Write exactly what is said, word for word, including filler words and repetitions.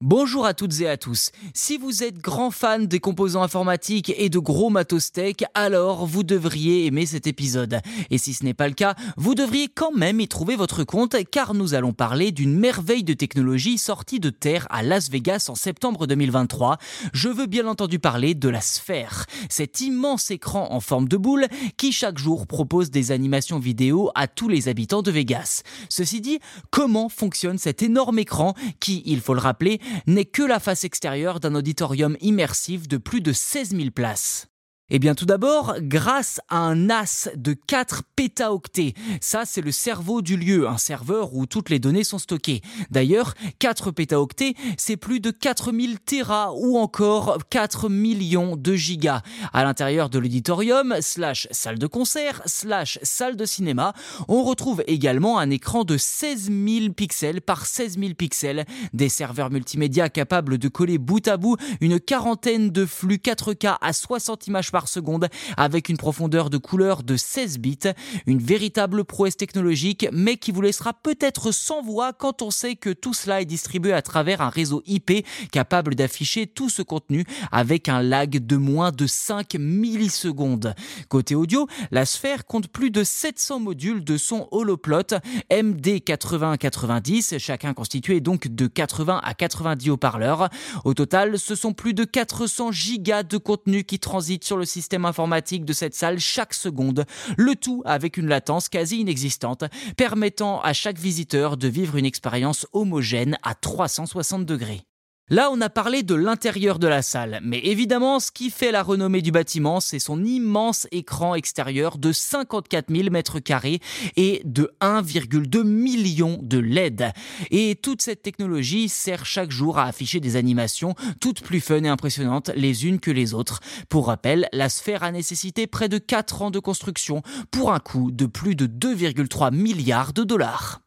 Bonjour à toutes et à tous. Si vous êtes grand fan des composants informatiques et de gros matos tech, alors vous devriez aimer cet épisode. Et si ce n'est pas le cas, vous devriez quand même y trouver votre compte car nous allons parler d'une merveille de technologie sortie de terre à Las Vegas en septembre deux mille vingt-trois. Je veux bien entendu parler de la Sphère, cet immense écran en forme de boule qui chaque jour propose des animations vidéo à tous les habitants de Vegas. Ceci dit, comment fonctionne cet énorme écran qui, il faut le rappeler, n'est que la face extérieure d'un auditorium immersif de plus de seize mille places. Eh bien tout d'abord, grâce à un N A S de quatre pétaoctets. Ça, c'est le cerveau du lieu, un serveur où toutes les données sont stockées. D'ailleurs, quatre pétaoctets, c'est plus de quatre mille téras ou encore quatre millions de gigas. À l'intérieur de l'auditorium, slash salle de concert, slash salle de cinéma, on retrouve également un écran de seize mille pixels par seize mille pixels, des serveurs multimédia capables de coller bout à bout une quarantaine de flux quatre K à soixante images par seconde avec une profondeur de couleur de seize bits, une véritable prouesse technologique mais qui vous laissera peut-être sans voix quand on sait que tout cela est distribué à travers un réseau I P capable d'afficher tout ce contenu avec un lag de moins de cinq millisecondes. Côté audio, la Sphère compte plus de sept cents modules de son holoplot M D quatre-vingts quatre-vingt-dix, chacun constitué donc de quatre-vingts à quatre-vingt-dix haut-parleurs. Au total, ce sont plus de quatre cents gigas de contenu qui transitent sur le système informatique de cette salle chaque seconde, le tout avec une latence quasi inexistante, permettant à chaque visiteur de vivre une expérience homogène à trois cent soixante degrés. Là, on a parlé de l'intérieur de la salle, mais évidemment, ce qui fait la renommée du bâtiment, c'est son immense écran extérieur de cinquante-quatre mille mètres carrés et de un virgule deux million de L E D. Et toute cette technologie sert chaque jour à afficher des animations toutes plus fun et impressionnantes les unes que les autres. Pour rappel, la Sphère a nécessité près de quatre ans de construction pour un coût de plus de deux virgule trois milliards de dollars.